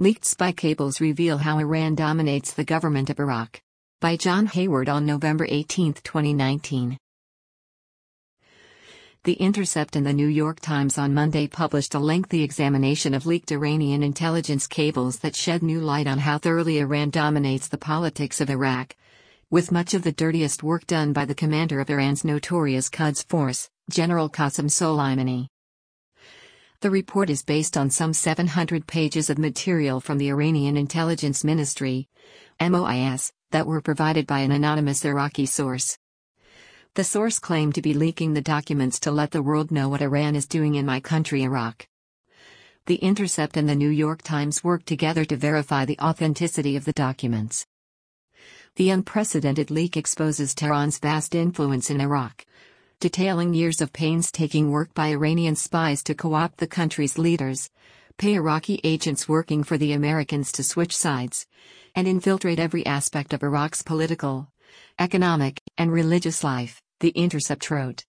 Leaked spy cables reveal how Iran dominates the government of Iraq. By John Hayward on November 18, 2019. The Intercept and the New York Times on Monday published a lengthy examination of leaked Iranian intelligence cables that shed new light on how thoroughly Iran dominates the politics of Iraq, with much of the dirtiest work done by the commander of Iran's notorious Quds Force, General Qasem Soleimani. The report is based on some 700 pages of material from the Iranian Intelligence Ministry, MOIS, that were provided by an anonymous Iraqi source. The source claimed to be leaking the documents to let the world know what Iran is doing in my country, Iraq. The Intercept and the New York Times worked together to verify the authenticity of the documents. The unprecedented leak exposes Tehran's vast influence in Iraq, detailing years of painstaking work by Iranian spies to co-opt the country's leaders, pay Iraqi agents working for the Americans to switch sides, and infiltrate every aspect of Iraq's political, economic, and religious life, The Intercept wrote.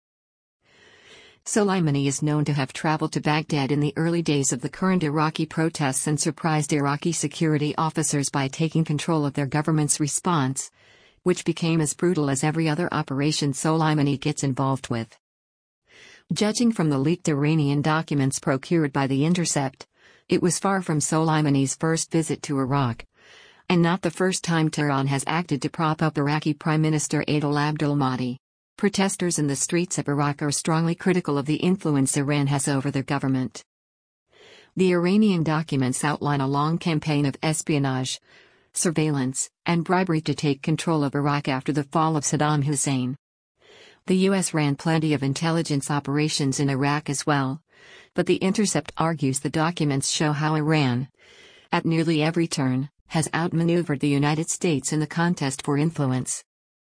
Soleimani is known to have traveled to Baghdad in the early days of the current Iraqi protests and surprised Iraqi security officers by taking control of their government's response, which became as brutal as every other operation Soleimani gets involved with. Judging from the leaked Iranian documents procured by The Intercept, it was far from Soleimani's first visit to Iraq, and not the first time Tehran has acted to prop up Iraqi Prime Minister Adel Abdul-Mahdi. Protesters in the streets of Iraq are strongly critical of the influence Iran has over their government. The Iranian documents outline a long campaign of espionage, surveillance, and bribery to take control of Iraq after the fall of Saddam Hussein. The U.S. ran plenty of intelligence operations in Iraq as well, but The Intercept argues the documents show how Iran, at nearly every turn, has outmaneuvered the United States in the contest for influence.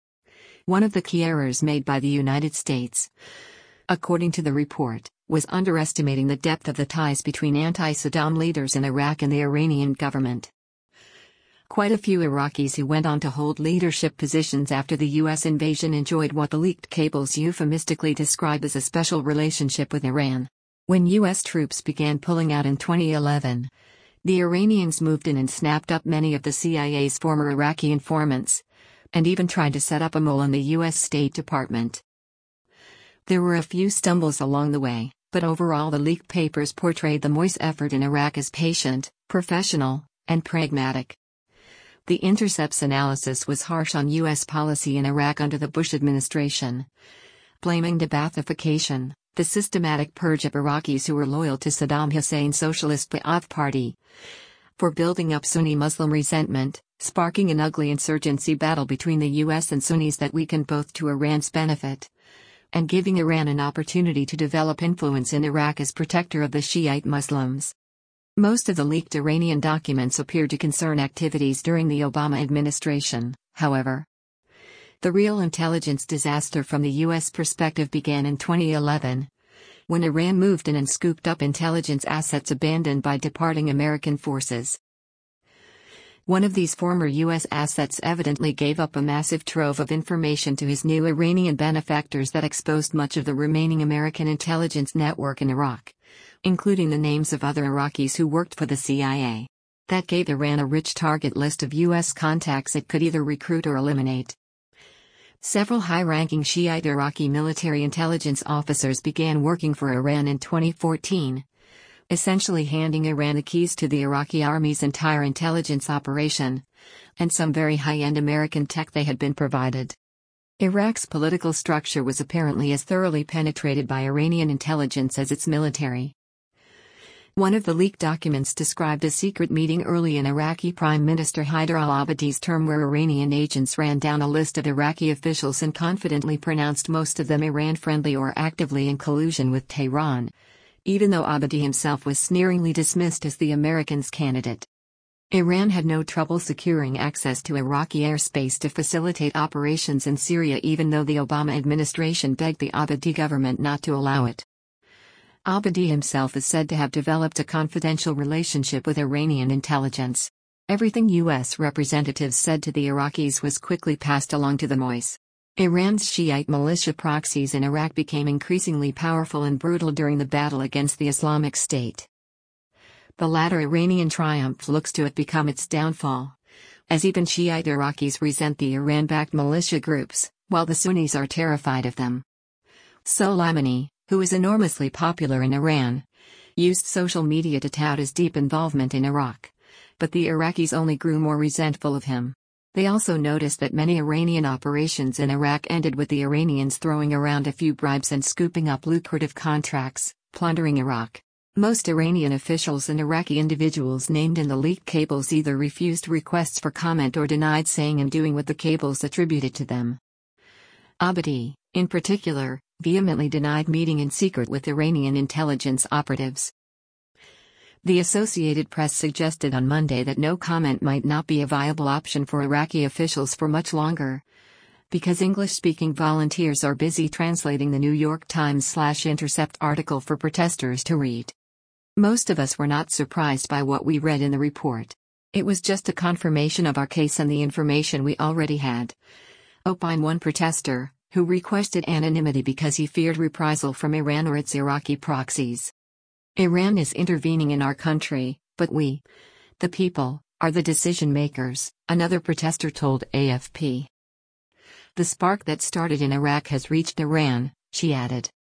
One of the key errors made by the United States, according to the report, was underestimating the depth of the ties between anti-Saddam leaders in Iraq and the Iranian government. Quite a few Iraqis who went on to hold leadership positions after the U.S. invasion enjoyed what the leaked cables euphemistically describe as a special relationship with Iran. When U.S. troops began pulling out in 2011, the Iranians moved in and snapped up many of the CIA's former Iraqi informants, and even tried to set up a mole in the U.S. State Department. There were a few stumbles along the way, but overall the leaked papers portrayed the MOIS effort in Iraq as patient, professional, and pragmatic. The Intercept's analysis was harsh on U.S. policy in Iraq under the Bush administration, blaming the Baathification, the systematic purge of Iraqis who were loyal to Saddam Hussein's Socialist Ba'ath Party, for building up Sunni Muslim resentment, sparking an ugly insurgency battle between the U.S. and Sunnis that weakened both to Iran's benefit, and giving Iran an opportunity to develop influence in Iraq as protector of the Shiite Muslims. Most of the leaked Iranian documents appear to concern activities during the Obama administration, however. The real intelligence disaster from the U.S. perspective began in 2011, when Iran moved in and scooped up intelligence assets abandoned by departing American forces. One of these former U.S. assets evidently gave up a massive trove of information to his new Iranian benefactors that exposed much of the remaining American intelligence network in Iraq, including the names of other Iraqis who worked for the CIA. That gave Iran a rich target list of U.S. contacts it could either recruit or eliminate. Several high-ranking Shiite Iraqi military intelligence officers began working for Iran in 2014, essentially handing Iran the keys to the Iraqi army's entire intelligence operation, and some very high-end American tech they had been provided. Iraq's political structure was apparently as thoroughly penetrated by Iranian intelligence as its military. One of the leaked documents described a secret meeting early in Iraqi Prime Minister Haider al-Abadi's term where Iranian agents ran down a list of Iraqi officials and confidently pronounced most of them Iran-friendly or actively in collusion with Tehran, even though Abadi himself was sneeringly dismissed as the Americans' candidate. Iran had no trouble securing access to Iraqi airspace to facilitate operations in Syria even though the Obama administration begged the Abadi government not to allow it. Abadi himself is said to have developed a confidential relationship with Iranian intelligence. Everything U.S. representatives said to the Iraqis was quickly passed along to the MOIS. Iran's Shiite militia proxies in Iraq became increasingly powerful and brutal during the battle against the Islamic State. The latter Iranian triumph looks to have become its downfall, as even Shiite Iraqis resent the Iran-backed militia groups, while the Sunnis are terrified of them. Soleimani, who is enormously popular in Iran, used social media to tout his deep involvement in Iraq, but the Iraqis only grew more resentful of him. They also noticed that many Iranian operations in Iraq ended with the Iranians throwing around a few bribes and scooping up lucrative contracts, plundering Iraq. Most Iranian officials and Iraqi individuals named in the leaked cables either refused requests for comment or denied saying and doing what the cables attributed to them. Abadi, in particular, vehemently denied meeting in secret with Iranian intelligence operatives. The Associated Press suggested on Monday that no comment might not be a viable option for Iraqi officials for much longer, because English-speaking volunteers are busy translating the New York Times/Intercept article for protesters to read. Most of us were not surprised by what we read in the report. It was just a confirmation of our case and the information we already had, opined one protester, who requested anonymity because he feared reprisal from Iran or its Iraqi proxies. Iran is intervening in our country, but we, the people, are the decision makers, another protester told AFP. The spark that started in Iraq has reached Iran, she added.